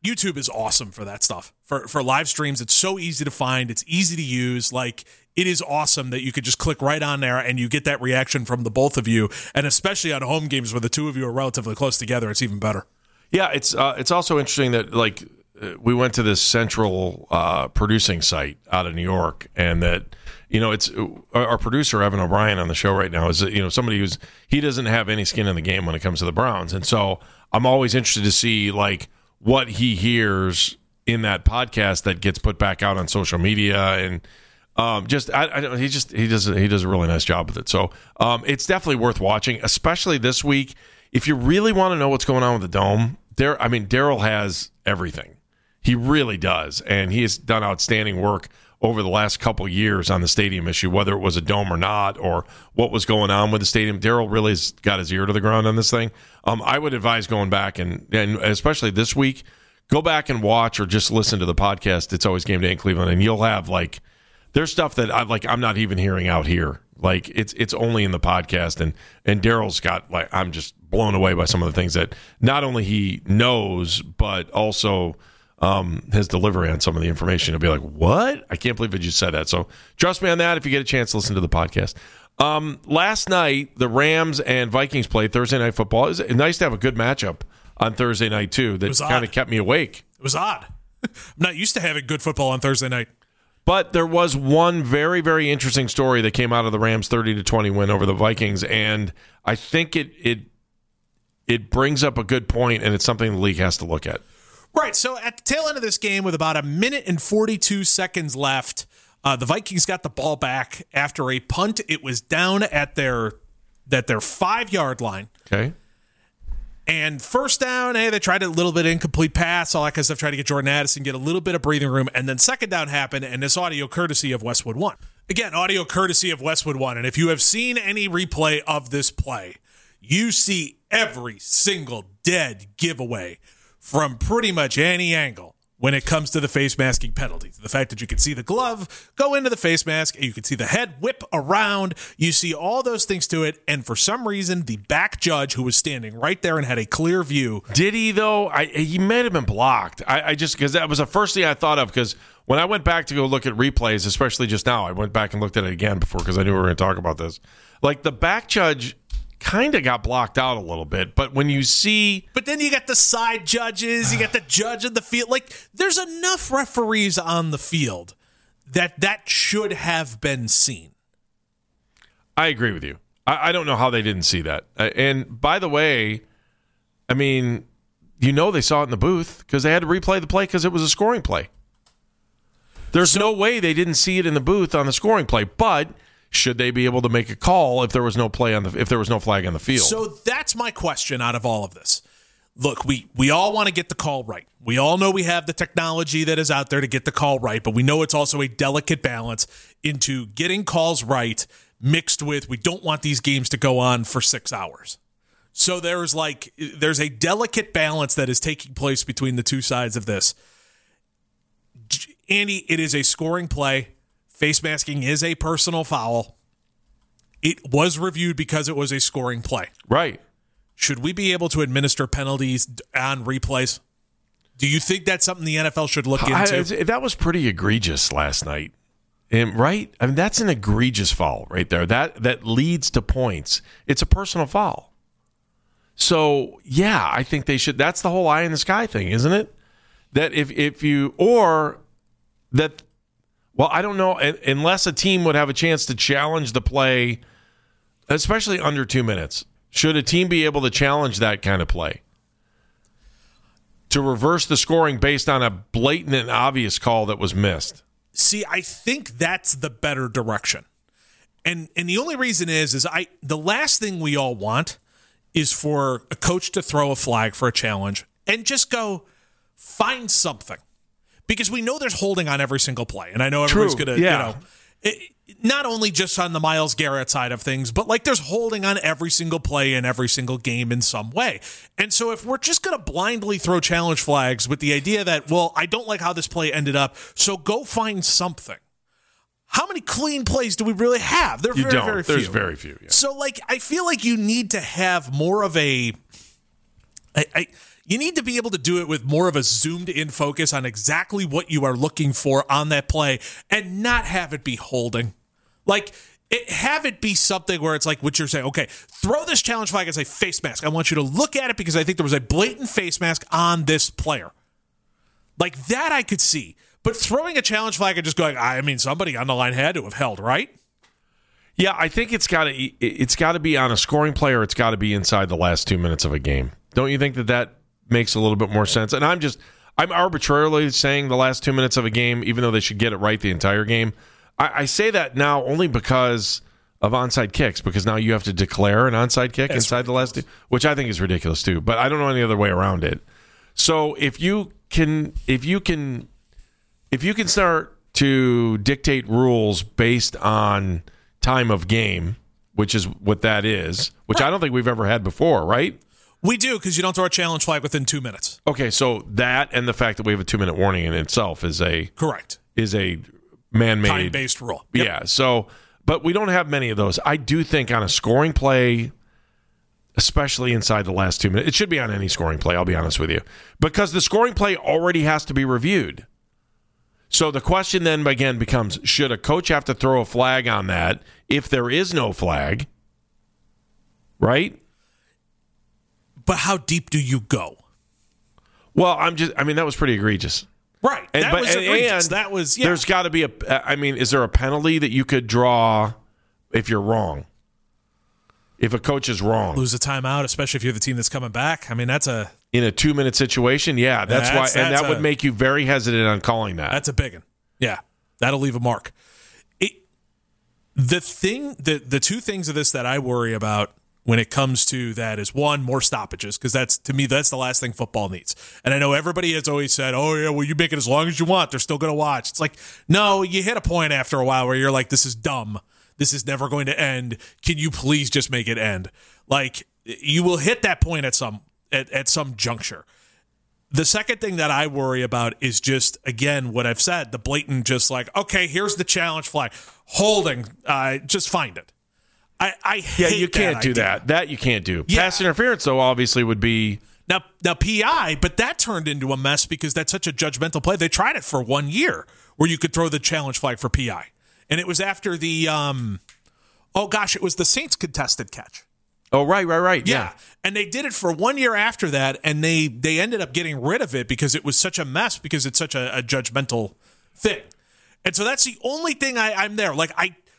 YouTube is awesome for that stuff. For live streams, it's so easy to find. It's easy to use. Like, it is awesome that you could just click right on there and you get that reaction from the both of you. And especially on home games where the two of you are relatively close together, it's even better. Yeah, it's also interesting that, like, we went to this central producing site out of New York, and that, you know, it's our producer Evan O'Brien on the show right now is, you know, somebody he doesn't have any skin in the game when it comes to the Browns, and so I'm always interested to see, like, what he hears in that podcast that gets put back out on social media, and he does a really nice job with it. So it's definitely worth watching, especially this week. If you really want to know what's going on with the Dome, Daryl has everything. He really does, and he has done outstanding work over the last couple years on the stadium issue, whether it was a dome or not, or what was going on with the stadium. Daryl really has got his ear to the ground on this thing. I would advise going back, and especially this week, go back and watch or just listen to the podcast. It's Always Game Day in Cleveland, and you'll have, like, there's stuff that I'm not even hearing out here. Like, it's only in the podcast, and Daryl's got, like, I'm just blown away by some of the things that not only he knows, but also his delivery on some of the information. He'll be like, what? I can't believe I just said that. So trust me on that if you get a chance to listen to the podcast. Last night, the Rams and Vikings played Thursday Night Football. It was nice to have a good matchup on Thursday night, too. That kind of kept me awake. It was odd. I'm not used to having good football on Thursday night. But there was one very, very interesting story that came out of the Rams' 30-20 win over the Vikings, and I think it brings up a good point, and it's something the league has to look at. Right, so at the tail end of this game, with about a minute and 42 seconds left, the Vikings got the ball back after a punt. It was down at their 5-yard line. Okay. And first down, they tried a little bit of incomplete pass, all that kind of stuff, tried to get Jordan Addison, get a little bit of breathing room, and then second down happened, and this audio courtesy of Westwood One. Again, audio courtesy of Westwood One, and if you have seen any replay of this play, you see every single dead giveaway from pretty much any angle when it comes to the face masking penalty. The fact that you can see the glove go into the face mask, and you can see the head whip around, you see all those things to it, and for some reason, the back judge, who was standing right there and had a clear view. Did he, though? He may have been blocked. I just, because that was the first thing I thought of, because when I went back to go look at replays, especially just now, I went back and looked at it again before, because I knew we were going to talk about this. Like, the back judge kind of got blocked out a little bit, but when you see... But then you got the side judges, you got the judge in the field. Like, there's enough referees on the field that should have been seen. I agree with you. I don't know how they didn't see that. And by the way, I mean, they saw it in the booth because they had to replay the play because it was a scoring play. There's no way they didn't see it in the booth on the scoring play, but... should they be able to make a call if there was no flag on the field? So that's my question out of all of this. Look, we all want to get the call right. We all know we have the technology that is out there to get the call right, but we know it's also a delicate balance into getting calls right mixed with we don't want these games to go on for 6 hours. So there's a delicate balance that is taking place between the two sides of this. Andy, it is a scoring play. Face masking is a personal foul. It was reviewed because it was a scoring play. Right. Should we be able to administer penalties on replays? Do you think that's something the NFL should look into? That was pretty egregious last night. Right? I mean, that's an egregious foul right there. That leads to points. It's a personal foul. So, yeah, I think they should. That's the whole eye in the sky thing, isn't it? That if you, or that, well, I don't know, unless a team would have a chance to challenge the play, especially under 2 minutes. Should a team be able to challenge that kind of play? To reverse the scoring based on a blatant and obvious call that was missed? See, I think that's the better direction. And the only reason is the last thing we all want is for a coach to throw a flag for a challenge and just go find something. Because we know there's holding on every single play. And I know everyone's going to, not only just on the Myles Garrett side of things, but like there's holding on every single play in every single game in some way. And so if we're just going to blindly throw challenge flags with the idea that, well, I don't like how this play ended up, so go find something. How many clean plays do we really have? Very few. There's very few. Yeah. So, I feel like you need to have more of a... You need to be able to do it with more of a zoomed in focus on exactly what you are looking for on that play and not have it be holding. Like, have it be something where it's like what you're saying, okay, throw this challenge flag as a face mask. I want you to look at it because I think there was a blatant face mask on this player. Like that I could see. But throwing a challenge flag and just going, I mean, somebody on the line had to have held, right? Yeah, I think it's got to be on a scoring play or it's got to be inside the last 2 minutes of a game. Don't you think that makes a little bit more sense? And I'm arbitrarily saying the last 2 minutes of a game, even though they should get it right the entire game. I say that now only because of onside kicks, because now you have to declare an onside kick inside the last two, which I think is ridiculous too. But I don't know any other way around it. So if you can start to dictate rules based on time of game, which is what that is, which I don't think we've ever had before, right? We do, because you don't throw a challenge flag within 2 minutes. Okay, so that and the fact that we have a 2-minute warning in itself is a man-made time-based rule. Yep. Yeah. So, but we don't have many of those. I do think on a scoring play, especially inside the last 2 minutes, it should be on any scoring play. I'll be honest with you, because the scoring play already has to be reviewed. So the question then again becomes: should a coach have to throw a flag on that if there is no flag? Right. But how deep do you go? Well, that was pretty egregious. Right. That was there's got to be is there a penalty that you could draw if you're wrong? If a coach is wrong. Lose a timeout, especially if you're the team that's coming back. I mean, that's in a 2-minute situation, yeah. That's why, and that would make you very hesitant on calling that. That's a big one. Yeah. That'll leave a mark. The two things of this that I worry about when it comes to that is, one, more stoppages, because that's the last thing football needs. And I know everybody has always said, oh, yeah, well, you make it as long as you want. They're still going to watch. It's like, no, you hit a point after a while where you're like, this is dumb. This is never going to end. Can you please just make it end? Like, you will hit that point at some juncture. The second thing that I worry about is just, again, what I've said, the blatant just like, okay, here's the challenge flag. Holding, just find it. I hate you can't do that. That you can't do. Yeah. Pass interference, though, obviously would be now PI, but that turned into a mess because that's such a judgmental play. They tried it for 1 year where you could throw the challenge flag for PI, and it was after the it was the Saints contested catch. Oh, right. Yeah. And they did it for 1 year after that, and they ended up getting rid of it because it was such a mess, because it's such a judgmental thing. And so that's the only thing I'm there. Like,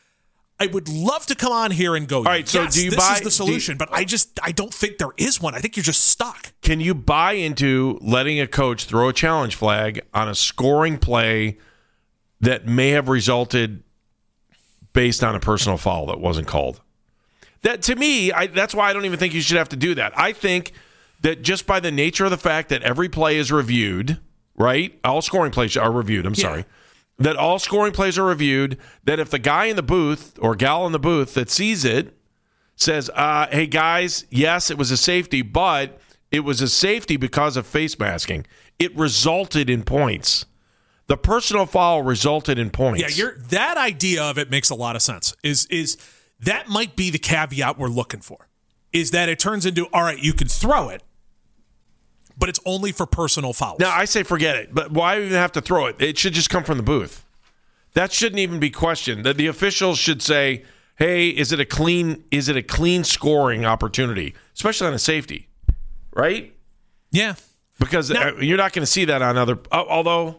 I would love to come on here and go, all right, so yes, this is the solution, but I don't think there is one. I think you're just stuck. Can you buy into letting a coach throw a challenge flag on a scoring play that may have resulted based on a personal foul that wasn't called? That, to me, that's why I don't even think you should have to do that. I think that just by the nature of the fact that every play is reviewed, right? All scoring plays are reviewed. Sorry. That all scoring plays are reviewed, that if the guy in the booth or gal in the booth that sees it says, hey, guys, yes, it was a safety, but it was a safety because of face masking. It resulted in points. The personal foul resulted in points. Yeah, that idea of it makes a lot of sense. Is that might be the caveat we're looking for, is that it turns into, all right, you can throw it, but it's only for personal fouls. Now, I say forget it, but why even have to throw it? It should just come from the booth. That shouldn't even be questioned. The officials should say, hey, is it a clean scoring opportunity, especially on a safety, right? Yeah. Because you're not going to see that on other – although,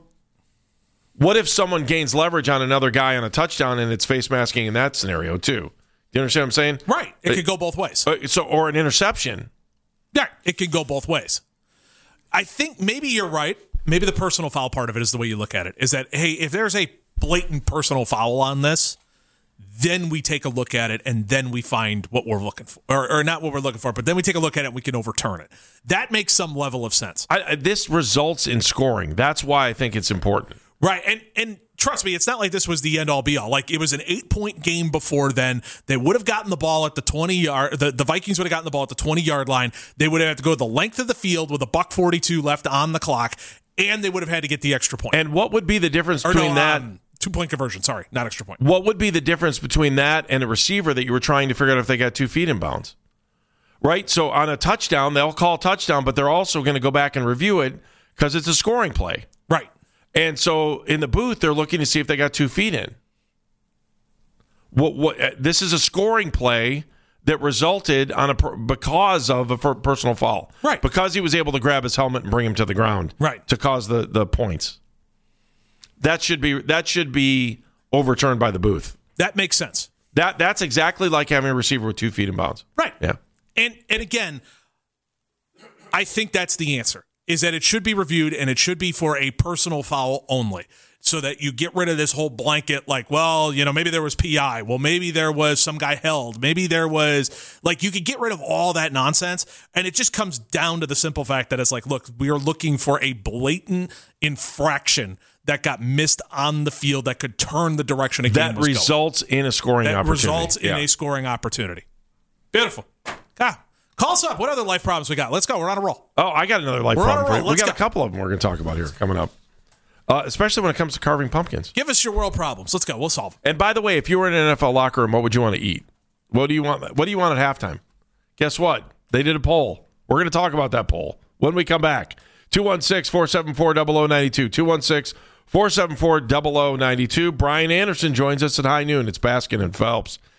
what if someone gains leverage on another guy on a touchdown and it's face masking in that scenario too? Do you understand what I'm saying? Right. It could go both ways. Or an interception. Yeah, it can go both ways. I think maybe you're right. Maybe the personal foul part of it is the way you look at it, is that, hey, if there's a blatant personal foul on this, then we take a look at it and then we find what we're looking for. Or not what we're looking for, but then we take a look at it and we can overturn it. That makes some level of sense. This results in scoring. That's why I think it's important. Right. And trust me, it's not like this was the end all be all. Like, it was an 8-point game before then. They would have gotten the ball at the 20-yard. The Vikings would have gotten the ball at the 20-yard line. They would have had to go the length of the field with $1:42 left on the clock, and they would have had to get the extra point. And what would be the difference between that? 2-point conversion. Sorry, not extra point. What would be the difference between that and a receiver that you were trying to figure out if they got 2 feet in bounds? right? So on a touchdown, they'll call touchdown, but they're also going to go back and review it because it's a scoring play. Right. And so in the booth, they're looking to see if they got 2 feet in. This is a scoring play that resulted because of a personal foul. Right. Because he was able to grab his helmet and bring him to the ground. Right. To cause the points. That should be overturned by the booth. That makes sense. That's exactly like having a receiver with 2 feet in bounds. Right. Yeah. And again, I think that's the answer, is that it should be reviewed and it should be for a personal foul only, so that you get rid of this whole blanket, like, well, maybe there was PI. Well, maybe there was some guy held. Maybe there was, like, you could get rid of all that nonsense. And it just comes down to the simple fact that it's like, look, we are looking for a blatant infraction that got missed on the field that could turn the direction a game was results going. in a scoring that opportunity. Results in a scoring opportunity. Beautiful. Call us up. What other life problems we got? Let's go. We're on a roll. Oh, I got another life problem for you. We got go. a couple of them we're going to talk about here coming up. Especially when it comes to carving pumpkins. Give us your world problems. Let's go. We'll solve them. And by the way, if you were in an NFL locker room, what would you want to eat? What do you want at halftime? Guess what? They did a poll. We're going to talk about that poll when we come back. 216-474-0092. 216-474-0092. Brian Anderson joins us at high noon. It's Baskin and Phelps.